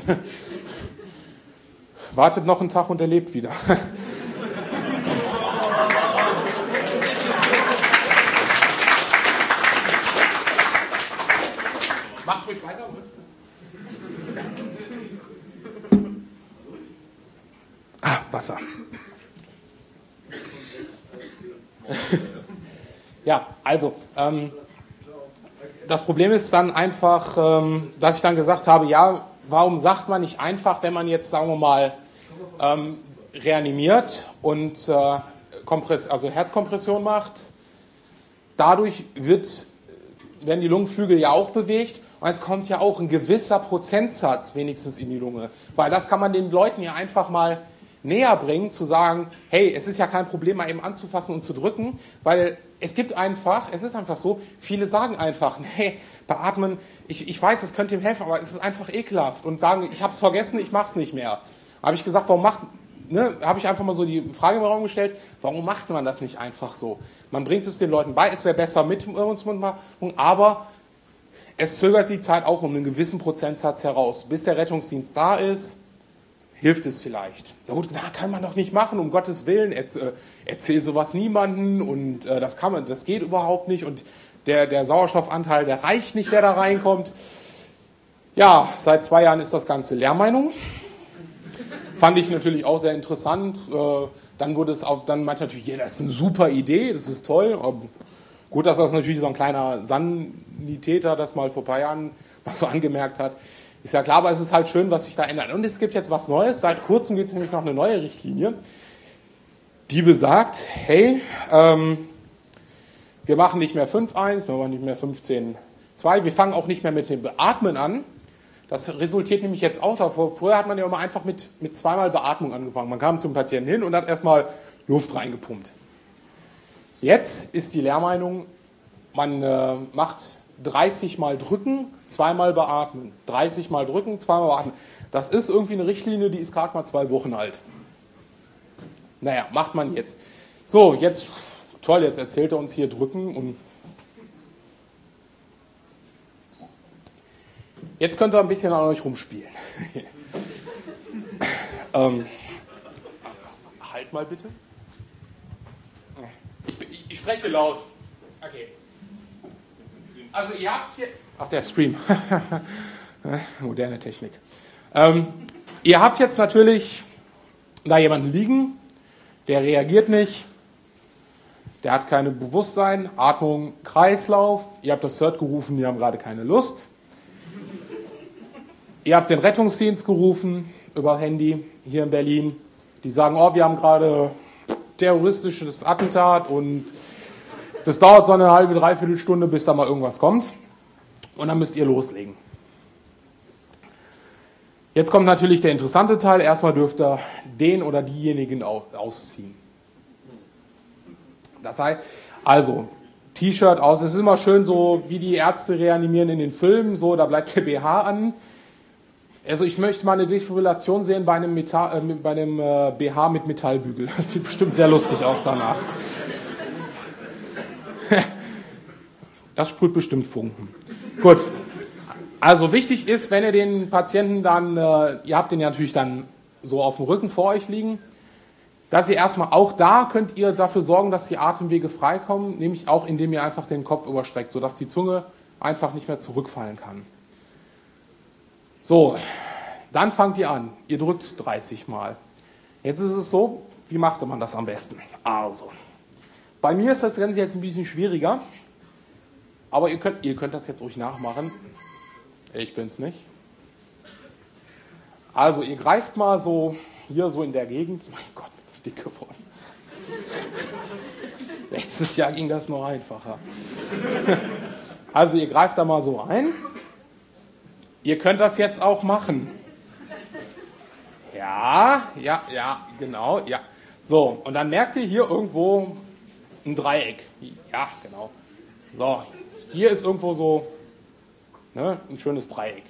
Wartet noch einen Tag und er lebt wieder. Macht ruhig weiter. Ah, Wasser. Ja, also, ähm, das Problem ist dann einfach, ähm, dass ich dann gesagt habe, ja, warum sagt man nicht einfach, wenn man jetzt, sagen wir mal, ähm, reanimiert und äh, Kompress- also Herzkompression macht, dadurch wird, werden die Lungenflügel ja auch bewegt und es kommt ja auch ein gewisser Prozentsatz wenigstens in die Lunge, weil das kann man den Leuten ja einfach mal näher bringen, zu sagen, hey, es ist ja kein Problem, mal eben anzufassen und zu drücken, weil es gibt einfach, es ist einfach so, viele sagen einfach, nee, beatmen, ich, ich weiß, es könnte ihm helfen, aber es ist einfach ekelhaft und sagen, ich habe es vergessen, ich mache es nicht mehr. Habe ich gesagt, warum macht, ne, habe ich einfach mal so die Frage im Raum gestellt, warum macht man das nicht einfach so? Man bringt es den Leuten bei, es wäre besser mit uns, aber es zögert die Zeit auch um einen gewissen Prozentsatz heraus. Bis der Rettungsdienst da ist, hilft es vielleicht. Na gut, na, kann man doch nicht machen, um Gottes Willen, erzähl, erzähl sowas niemanden und äh, das kann man, das geht überhaupt nicht und der, der Sauerstoffanteil, der reicht nicht, der da reinkommt. Ja, seit zwei Jahren ist das Ganze Lehrmeinung. Fand ich natürlich auch sehr interessant. Äh, dann wurde es auf, dann meinte natürlich, ja, das ist eine super Idee, das ist toll. Aber gut, dass das natürlich so ein kleiner Sanitäter das mal vor ein paar Jahren mal so angemerkt hat. Ist ja klar, aber es ist halt schön, was sich da ändert. Und es gibt jetzt was Neues. Seit kurzem gibt es nämlich noch eine neue Richtlinie, die besagt, hey, ähm, wir machen nicht mehr fünf eins, wir machen nicht mehr fünfzehn zwei, wir fangen auch nicht mehr mit dem Beatmen an. Das resultiert nämlich jetzt auch davor. Früher hat man ja immer einfach mit, mit zweimal Beatmung angefangen. Man kam zum Patienten hin und hat erstmal Luft reingepumpt. Jetzt ist die Lehrmeinung, man äh, macht dreißig Mal drücken, zweimal beatmen. dreißig Mal drücken, zweimal beatmen. Das ist irgendwie eine Richtlinie, die ist gerade mal zwei Wochen alt. Naja, macht man jetzt. So, jetzt, toll, jetzt erzählt er uns hier drücken und jetzt könnt ihr ein bisschen an euch rumspielen. ähm, halt mal bitte. Ich, ich spreche laut. Okay. Also ihr habt hier... Ach, der Stream. Moderne Technik. Ähm, ihr habt jetzt natürlich da jemanden liegen, der reagiert nicht, der hat kein Bewusstsein, Atmung, Kreislauf. Ihr habt das C E R T gerufen, die haben gerade keine Lust. Ihr habt den Rettungsdienst gerufen über Handy hier in Berlin. Die sagen, oh, wir haben gerade terroristisches Attentat und das dauert so eine halbe, dreiviertel Stunde, bis da mal irgendwas kommt. Und dann müsst ihr loslegen. Jetzt kommt natürlich der interessante Teil. Erstmal dürft ihr den oder diejenigen ausziehen. Das heißt, also, T-Shirt aus. Es ist immer schön so, wie die Ärzte reanimieren in den Filmen. So, da bleibt der B H an. Also ich möchte mal eine Defibrillation sehen bei einem, Metall, äh, bei einem äh, B H mit Metallbügel. Das sieht bestimmt sehr lustig aus danach. Das sprüht bestimmt Funken. Gut. Also wichtig ist, wenn ihr den Patienten dann, äh, ihr habt den ja natürlich dann so auf dem Rücken vor euch liegen, dass ihr erstmal auch da könnt ihr dafür sorgen, dass die Atemwege freikommen, nämlich auch indem ihr einfach den Kopf überstreckt, sodass die Zunge einfach nicht mehr zurückfallen kann. So, dann fangt ihr an. Ihr drückt dreißig Mal. Jetzt ist es so, wie macht man das am besten? Also, bei mir ist das Ganze jetzt ein bisschen schwieriger, aber ihr könnt, ihr könnt das jetzt ruhig nachmachen. Ich bin's nicht. Also, ihr greift mal so hier so in der Gegend. Mein Gott, bin ich dick geworden. Letztes Jahr ging das noch einfacher. Also, ihr greift da mal so rein. Ihr könnt das jetzt auch machen. Ja, ja, ja, genau, ja. So, und dann merkt ihr hier irgendwo ein Dreieck. Ja, genau. So, hier ist irgendwo so ne, ein schönes Dreieck.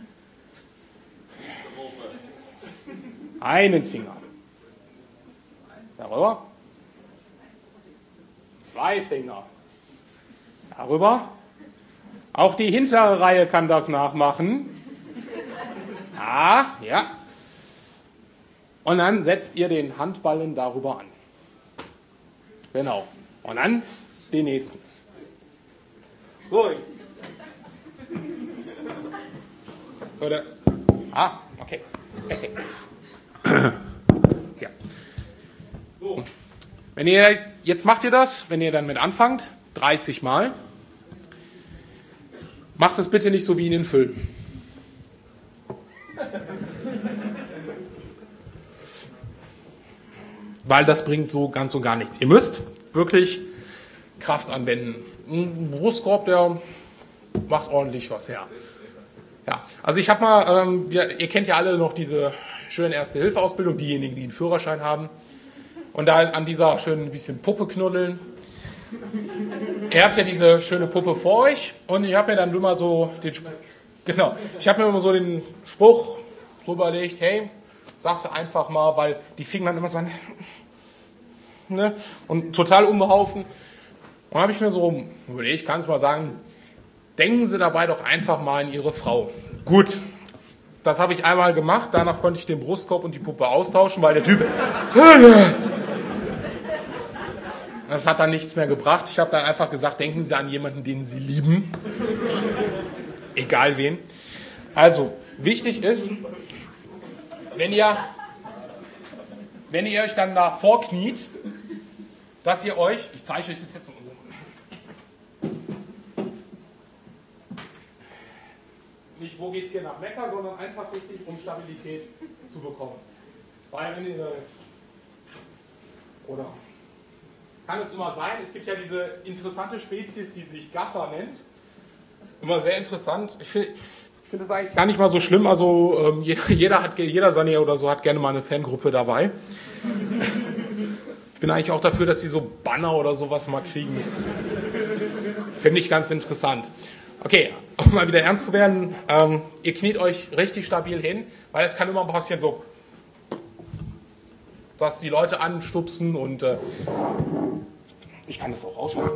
Einen Finger. Darüber. Zwei Finger. Darüber. Auch die hintere Reihe kann das nachmachen. Ah, ja. Und dann setzt ihr den Handballen darüber an. Genau. Und dann den nächsten. Ruhig. Oder? Ah, okay. Ja. So. Wenn ihr, jetzt macht ihr das, wenn ihr dann mit anfangt, dreißig Mal. Macht es bitte nicht so wie in den Filmen. Weil das bringt so ganz und gar nichts. Ihr müsst wirklich Kraft anwenden. Ein Brustkorb, der macht ordentlich was her. Ja, also ich habe mal, ähm, wir, ihr kennt ja alle noch diese schöne Erste-Hilfe-Ausbildung, diejenigen, die einen Führerschein haben. Und da an dieser schönen bisschen Puppe knuddeln. Ihr habt ja diese schöne Puppe vor euch und ich habe mir dann immer so den, genau, ich habe mir immer so den Spruch so überlegt, hey, sag's einfach mal, weil die fingen dann immer so an, ne, und total umhaufen. Und habe ich mir so überlegt, ich kann es mal sagen, denken Sie dabei doch einfach mal an Ihre Frau. Gut, das habe ich einmal gemacht, danach konnte ich den Brustkorb und die Puppe austauschen, weil der Typ... Das hat dann nichts mehr gebracht. Ich habe dann einfach gesagt, denken Sie an jemanden, den Sie lieben. Egal wen. Also, wichtig ist, wenn ihr, wenn ihr euch dann da vorkniet, dass ihr euch, ich zeige euch das jetzt mal, nicht wo geht es hier nach Mekka, sondern einfach richtig, um Stabilität zu bekommen. Weil wenn ihr, oder kann es immer sein, es gibt ja diese interessante Spezies, die sich Gaffer nennt. Immer sehr interessant. Ich finde ich find das eigentlich gar nicht mal so schlimm. Also ähm, jeder, hat, jeder Sanier oder so hat gerne mal eine Fangruppe dabei. Ich bin eigentlich auch dafür, dass sie so Banner oder sowas mal kriegen. Das finde ich ganz interessant. Okay, um mal wieder ernst zu werden. Ähm, ihr kniet euch richtig stabil hin, weil es kann immer passieren so, dass die Leute anstupsen und äh, ich kann das auch rausschneiden.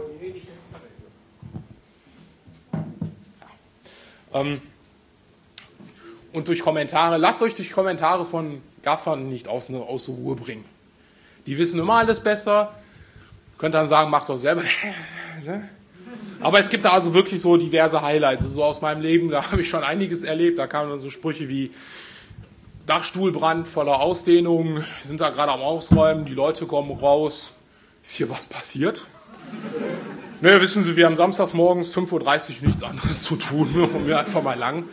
Ja. Ähm, und durch Kommentare, lasst euch durch Kommentare von Gaffern nicht aus, ne, aus der Ruhe bringen. Die wissen immer alles besser, könnt dann sagen, macht doch selber. Aber es gibt da also wirklich so diverse Highlights. So aus meinem Leben, da habe ich schon einiges erlebt. Da kamen dann so Sprüche wie Dachstuhlbrand voller Ausdehnung, sind da gerade am Ausräumen, die Leute kommen raus. Ist hier was passiert? Ne, wissen Sie, wir haben samstags morgens fünf Uhr dreißig nichts anderes zu tun. Und wir einfach mal lang.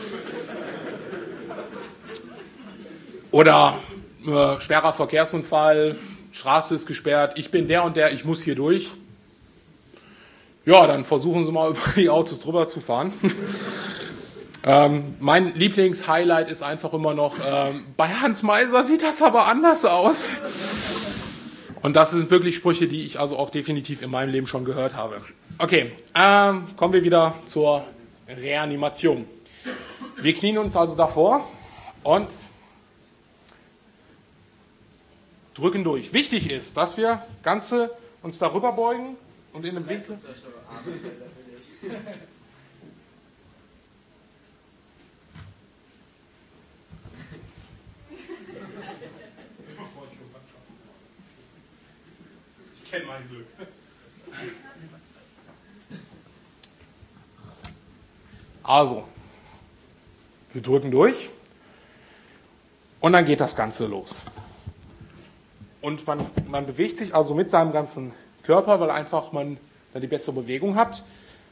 Oder äh, schwerer Verkehrsunfall, Straße ist gesperrt, ich bin der und der, ich muss hier durch. Ja, dann versuchen Sie mal über die Autos drüber zu fahren. ähm, mein Lieblingshighlight ist einfach immer noch, ähm, bei Hans Meiser sieht das aber anders aus. Und das sind wirklich Sprüche, die ich also auch definitiv in meinem Leben schon gehört habe. Okay, ähm, kommen wir wieder zur Reanimation. Wir knien uns also davor und drücken durch. Wichtig ist, dass wir Ganze uns darüber beugen und in einem Winkel. Ich kenne mein Glück. Also, wir drücken durch und dann geht das Ganze los. Und man, man bewegt sich also mit seinem ganzen Körper, weil einfach man dann die bessere Bewegung hat.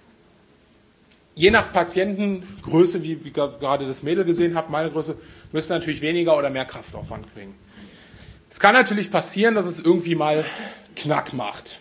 Je nach Patientengröße, wie, wie gerade das Mädel gesehen habt, meine Größe, müsst ihr natürlich weniger oder mehr Kraftaufwand kriegen. Es kann natürlich passieren, dass es irgendwie mal Knack macht.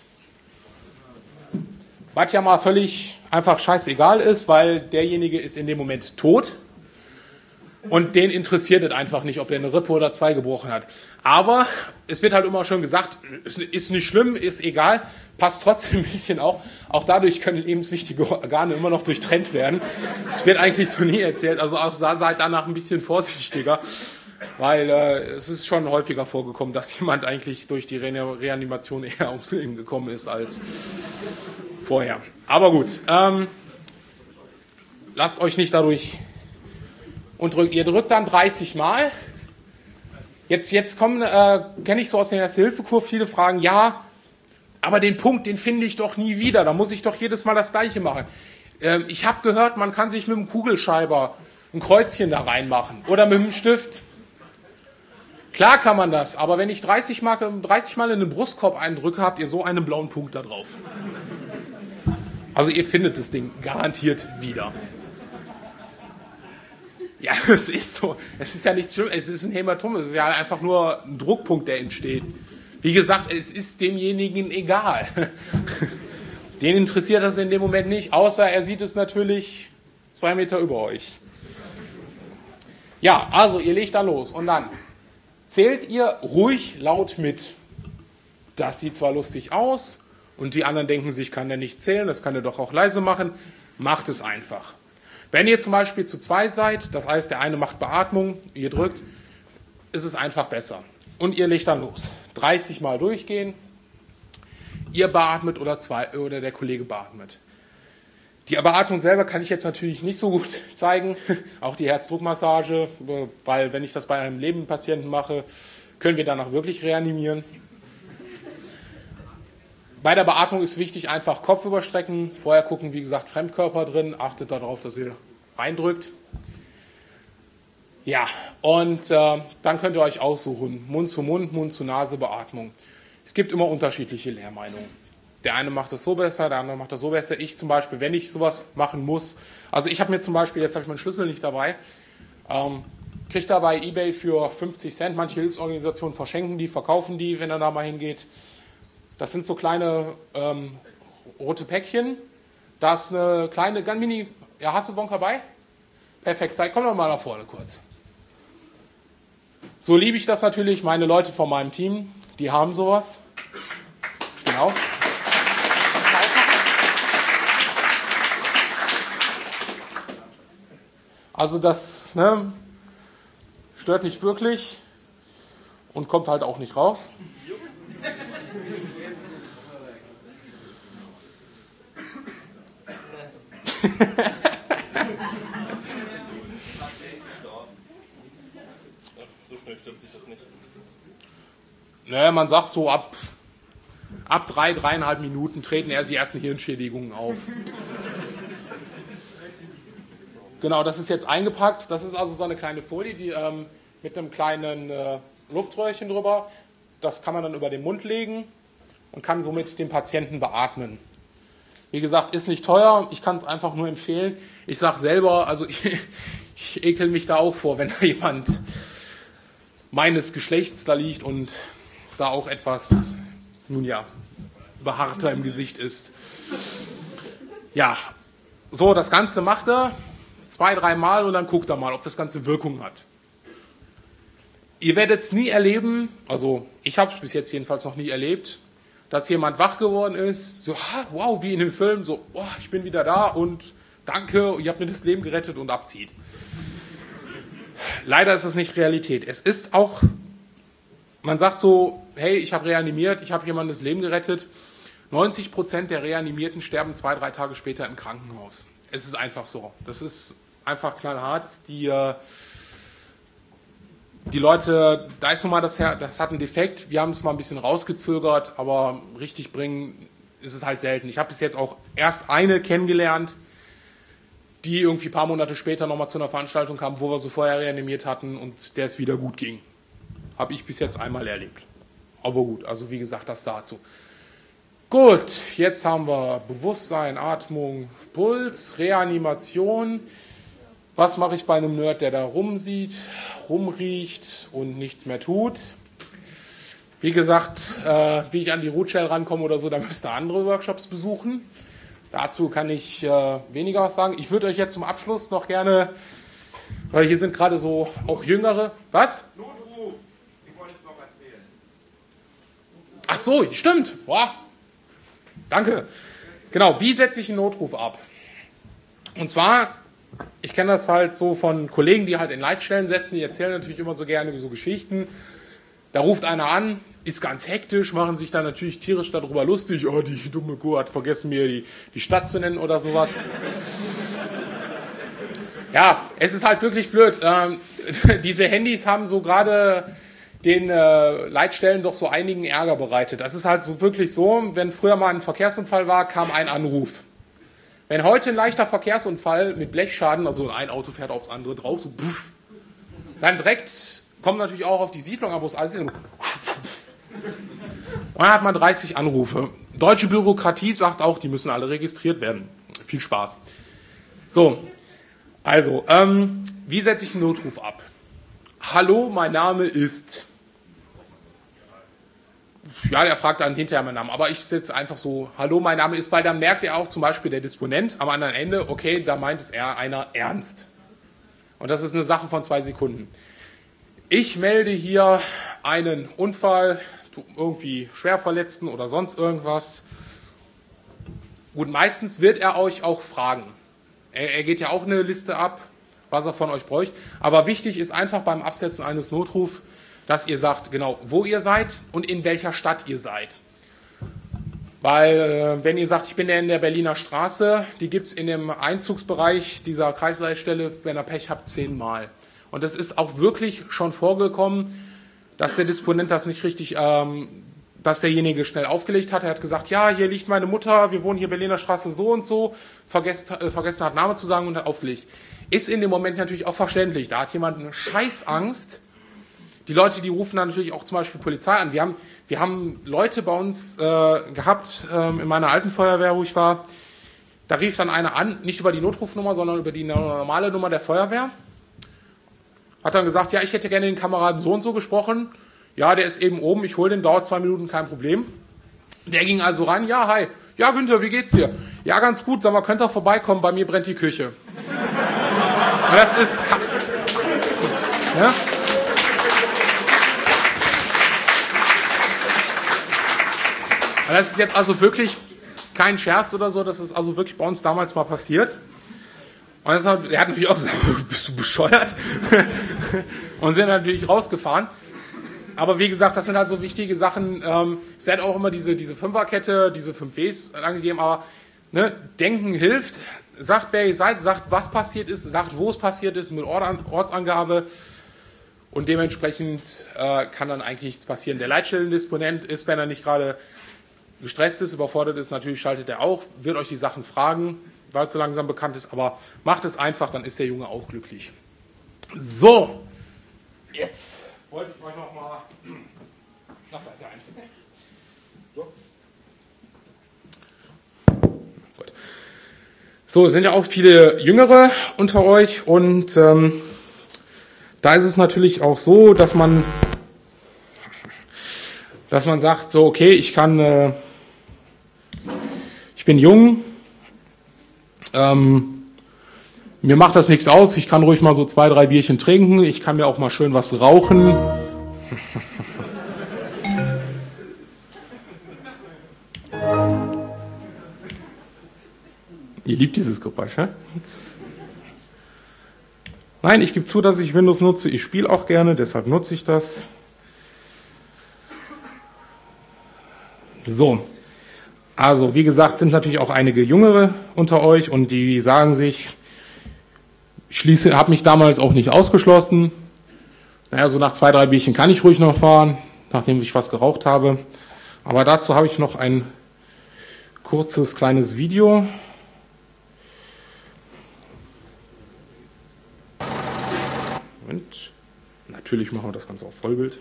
Was ja mal völlig einfach scheißegal ist, weil derjenige ist in dem Moment tot und den interessiert es einfach nicht, ob der eine Rippe oder zwei gebrochen hat. Aber es wird halt immer schon gesagt, es ist nicht schlimm, ist egal, passt trotzdem ein bisschen auch. Auch dadurch können lebenswichtige Organe immer noch durchtrennt werden. Das wird eigentlich so nie erzählt, also auch seid danach ein bisschen vorsichtiger, weil äh, es ist schon häufiger vorgekommen, dass jemand eigentlich durch die Re- Reanimation eher ums Leben gekommen ist als vorher. Aber gut, ähm, lasst euch nicht dadurch und drückt. Ihr drückt dann dreißig Mal. Jetzt, jetzt kommen, äh, kenne ich so aus der Erste-Hilfe-Kur viele Fragen, ja, aber den Punkt, den finde ich doch nie wieder. Da muss ich doch jedes Mal das Gleiche machen. Ähm, ich habe gehört, man kann sich mit dem Kugelschreiber ein Kreuzchen da reinmachen oder mit dem Stift. Klar kann man das, aber wenn ich dreißig Mal, dreißig Mal in den Brustkorb eindrücke, habt ihr so einen blauen Punkt da drauf. Also ihr findet das Ding garantiert wieder. Ja, es ist so. Es ist ja nichts Schlimmes. Es ist ein Hämatom. Es ist ja einfach nur ein Druckpunkt, der entsteht. Wie gesagt, es ist demjenigen egal. Den interessiert das in dem Moment nicht, außer er sieht es natürlich zwei Meter über euch. Ja, also ihr legt da los und dann zählt ihr ruhig laut mit. Das sieht zwar lustig aus und die anderen denken sich, kann der nicht zählen, das kann er doch auch leise machen. Macht es einfach. Wenn ihr zum Beispiel zu zweit seid, das heißt, der eine macht Beatmung, ihr drückt, ist es einfach besser. Und ihr legt dann los. dreißig Mal durchgehen, ihr beatmet oder, zwei, oder der Kollege beatmet. Die Beatmung selber kann ich jetzt natürlich nicht so gut zeigen, auch die Herzdruckmassage, weil wenn ich das bei einem lebenden Patienten mache, können wir danach wirklich reanimieren. Bei der Beatmung ist wichtig, einfach Kopf überstrecken, vorher gucken, wie gesagt, Fremdkörper drin, achtet darauf, dass ihr reindrückt. Ja, und äh, dann könnt ihr euch aussuchen, Mund zu Mund, Mund zu Nase Beatmung. Es gibt immer unterschiedliche Lehrmeinungen. Der eine macht das so besser, der andere macht das so besser. Ich zum Beispiel, wenn ich sowas machen muss, also ich habe mir zum Beispiel, jetzt habe ich meinen Schlüssel nicht dabei, ähm, kriege da bei eBay für fünfzig Cent, manche Hilfsorganisationen verschenken die, verkaufen die, wenn er da mal hingeht. Das sind so kleine ähm, rote Päckchen. Da ist eine kleine, ganz mini, ja, hast du Wonka bei? Perfekt, komm doch mal nach vorne kurz. So liebe ich das natürlich, meine Leute von meinem Team, die haben sowas. Genau. Also das ne, stört nicht wirklich und kommt halt auch nicht raus. So schnell stürzt sich das nicht. Naja, man sagt so, ab, ab drei, dreieinhalb Minuten treten erst die ersten Hirnschädigungen auf. Genau, das ist jetzt eingepackt. Das ist also so eine kleine Folie, die ähm, mit einem kleinen äh, Luftröhrchen drüber. Das kann man dann über den Mund legen und kann somit den Patienten beatmen. Wie gesagt, ist nicht teuer. Ich kann es einfach nur empfehlen. Ich sage selber, also ich, ich ekel mich da auch vor, wenn da jemand meines Geschlechts da liegt und da auch etwas, nun ja, behaarter im Gesicht ist. Ja, so, das Ganze macht er zwei, drei Mal und dann guckt er mal, ob das Ganze Wirkung hat. Ihr werdet es nie erleben, also ich habe es bis jetzt jedenfalls noch nie erlebt, dass jemand wach geworden ist, so, wow, wie in dem Film, so, oh, ich bin wieder da und danke, ihr habt mir das Leben gerettet und abzieht. leider ist es nicht Realität. Es ist auch, man sagt so, hey, ich habe reanimiert, ich habe jemandes Leben gerettet. neunzig Prozent der Reanimierten sterben zwei, drei Tage später im Krankenhaus. Es ist einfach so. Das ist einfach knallhart. Die, äh, die Leute, da ist nun mal das, das hat einen Defekt. Wir haben es mal ein bisschen rausgezögert, aber richtig bringen ist es halt selten. Ich habe bis jetzt auch erst eine kennengelernt, die irgendwie ein paar Monate später nochmal zu einer Veranstaltung kam, wo wir so vorher reanimiert hatten und der es wieder gut ging. Habe ich bis jetzt einmal erlebt. Aber gut, also wie gesagt, das dazu. Gut, jetzt haben wir Bewusstsein, Atmung, Puls, Reanimation. Was mache ich bei einem Nerd, der da rumsieht, rumriecht und nichts mehr tut? Wie gesagt, äh, wie ich an die Rootshell rankomme oder so, da müsst ihr andere Workshops besuchen. Dazu kann ich äh, weniger was sagen. Ich würde euch jetzt zum Abschluss noch gerne, weil hier sind gerade so auch Jüngere. Was? Notruf, ich wollte es noch erzählen. Ach so, stimmt. Boah. Danke. Genau, wie setze ich einen Notruf ab? Und zwar, ich kenne das halt so von Kollegen, die halt in Leitstellen setzen, die erzählen natürlich immer so gerne so Geschichten. Da ruft einer an, ist ganz hektisch, machen sich dann natürlich tierisch darüber lustig, oh, die dumme Kuh hat vergessen, mir die, die Stadt zu nennen oder sowas. Ja, es ist halt wirklich blöd. Ähm, diese Handys haben so gerade den äh, Leitstellen doch so einigen Ärger bereitet. Das ist halt so wirklich so, wenn früher mal ein Verkehrsunfall war, kam ein Anruf. Wenn heute ein leichter Verkehrsunfall mit Blechschaden, also ein Auto fährt aufs andere drauf, so puff, dann direkt kommt natürlich auch auf die Siedlung, aber wo es alles ist. Und dann hat man dreißig Anrufe. Deutsche Bürokratie sagt auch, die müssen alle registriert werden. Viel Spaß. So, also, ähm, wie setze ich einen Notruf ab? Hallo, mein Name ist... Ja, der fragt dann hinterher meinen Namen, aber ich setze einfach so, hallo, mein Name ist, weil dann merkt er auch zum Beispiel der Disponent am anderen Ende, okay, da meint es eher einer ernst. Und das ist eine Sache von zwei Sekunden. Ich melde hier einen Unfall, irgendwie Schwerverletzten oder sonst irgendwas. Gut, meistens wird er euch auch fragen. Er, er geht ja auch eine Liste ab, was er von euch bräuchte. Aber wichtig ist einfach beim Absetzen eines Notrufs, dass ihr sagt, genau, wo ihr seid und in welcher Stadt ihr seid. Weil, äh, wenn ihr sagt, ich bin ja in der Berliner Straße, die gibt es in dem Einzugsbereich dieser Kreisleitstelle, wenn ihr Pech habt, zehnmal. Und es ist auch wirklich schon vorgekommen, dass der Disponent das nicht richtig, ähm, dass derjenige schnell aufgelegt hat. Er hat gesagt, ja, hier liegt meine Mutter, wir wohnen hier Berliner Straße so und so, vergesst, äh, vergessen hat, Name zu sagen und hat aufgelegt. Ist in dem Moment natürlich auch verständlich. Da hat jemand eine Scheißangst. Die Leute, die rufen dann natürlich auch zum Beispiel Polizei an. Wir haben, wir haben Leute bei uns äh, gehabt, äh, in meiner alten Feuerwehr, wo ich war. Da rief dann einer an, nicht über die Notrufnummer, sondern über die normale Nummer der Feuerwehr. Hat dann gesagt, ja, ich hätte gerne den Kameraden so und so gesprochen. Ja, der ist eben oben, ich hole den, dauert zwei Minuten, kein Problem. Der ging also ran, ja, hi. Ja, Günther, wie geht's dir? Ja, ganz gut, sag mal, könnt ihr vorbeikommen, bei mir brennt die Küche. Und das ist... Ja? Das ist jetzt also wirklich kein Scherz oder so, das ist also wirklich bei uns damals mal passiert. Und deshalb, er hat natürlich auch gesagt, bist du bescheuert? Und sind natürlich rausgefahren. Aber wie gesagt, das sind halt so wichtige Sachen. Ähm, es werden auch immer diese, diese Fünferkette, diese fünf Ws angegeben, aber ne, Denken hilft. Sagt, wer ihr seid, sagt, was passiert ist, sagt, wo es passiert ist, mit Ortsangabe. Und dementsprechend äh, kann dann eigentlich nichts passieren. Der Leitstellendisponent ist, wenn er nicht gerade gestresst ist, überfordert ist, natürlich schaltet er auch, wird euch die Sachen fragen, weil es so langsam bekannt ist, aber macht es einfach, dann ist der Junge auch glücklich. So, jetzt wollte ich euch noch mal... Ach, da ist ja eins. So. Gut. So, es sind ja auch viele Jüngere unter euch und ähm, da ist es natürlich auch so, dass man, dass man sagt, so okay, ich kann, äh, ich bin jung, ähm, mir macht das nichts aus, ich kann ruhig mal so zwei, drei Bierchen trinken, ich kann mir auch mal schön was rauchen. Ihr liebt dieses Geräusch, hä? Nein, ich gebe zu, dass ich Windows nutze. Ich spiele auch gerne, deshalb nutze ich das. So, also wie gesagt, sind natürlich auch einige Jüngere unter euch und die sagen sich, ich schließe, habe mich damals auch nicht ausgeschlossen. Naja, so nach zwei, drei Bierchen kann ich ruhig noch fahren, nachdem ich was geraucht habe. Aber dazu habe ich noch ein kurzes kleines Video. Moment. Natürlich machen wir das Ganze auf Vollbild.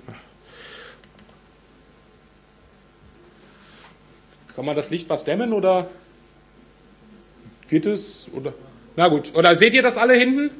Kann man das Licht was dämmen oder geht es? Oder? Na gut, oder seht ihr das alle hinten?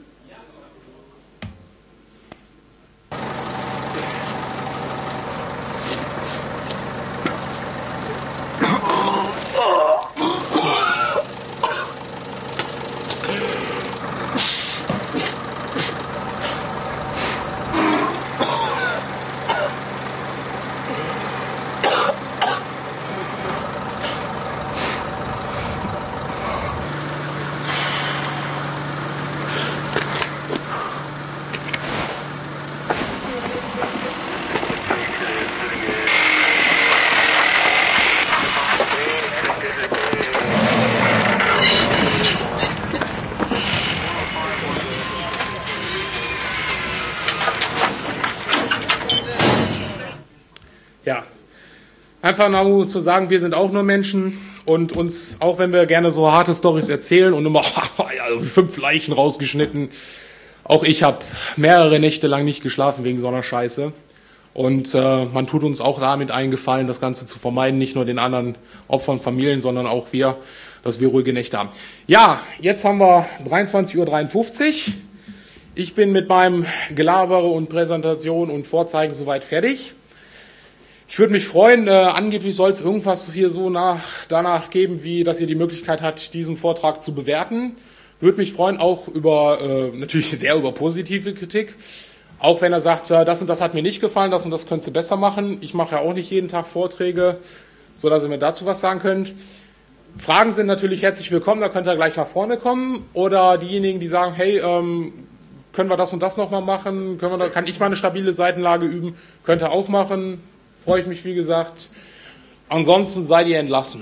Ja, einfach nur zu sagen, wir sind auch nur Menschen und uns, auch wenn wir gerne so harte Storys erzählen und immer ja, fünf Leichen rausgeschnitten, auch ich habe mehrere Nächte lang nicht geschlafen wegen so einer Scheiße. Und äh, man tut uns auch damit einen Gefallen, das Ganze zu vermeiden, nicht nur den anderen Opfern, Familien, sondern auch wir, dass wir ruhige Nächte haben. Ja, jetzt haben wir dreiundzwanzig Uhr dreiundfünfzig. Ich bin mit meinem Gelabere und Präsentation und Vorzeigen soweit fertig. Ich würde mich freuen, äh, angeblich soll es irgendwas hier so nach, danach geben, wie dass ihr die Möglichkeit habt, diesen Vortrag zu bewerten. Würde mich freuen, auch über, äh, natürlich sehr über positive Kritik. Auch wenn er sagt, äh, das und das hat mir nicht gefallen, das und das könntest du besser machen. Ich mache ja auch nicht jeden Tag Vorträge, so dass ihr mir dazu was sagen könnt. Fragen sind natürlich herzlich willkommen, da könnt ihr gleich nach vorne kommen. Oder diejenigen, die sagen, hey, ähm, können wir das und das nochmal machen? Können wir da, kann ich mal eine stabile Seitenlage üben? Könnt ihr auch machen. Freue ich mich, wie gesagt. Ansonsten seid ihr entlassen.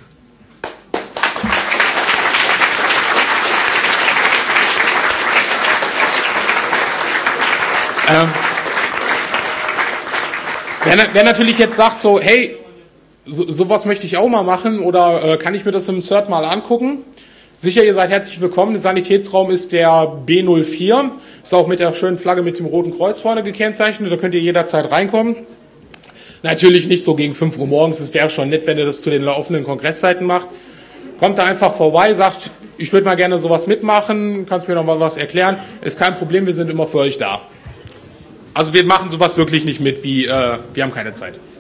ähm, wer, wer natürlich jetzt sagt so, hey, so, sowas möchte ich auch mal machen oder äh, kann ich mir das im Cert mal angucken? Sicher, ihr seid herzlich willkommen. Der Sanitätsraum ist der B null vier. Ist auch mit der schönen Flagge mit dem Roten Kreuz vorne gekennzeichnet. Da könnt ihr jederzeit reinkommen. Natürlich nicht so gegen fünf Uhr morgens, es wäre schon nett, wenn ihr das zu den laufenden Kongresszeiten macht. Kommt da einfach vorbei, sagt, ich würde mal gerne sowas mitmachen, kannst mir noch mal was erklären. Ist kein Problem, wir sind immer für euch da. Also wir machen sowas wirklich nicht mit, wie äh, wir haben keine Zeit.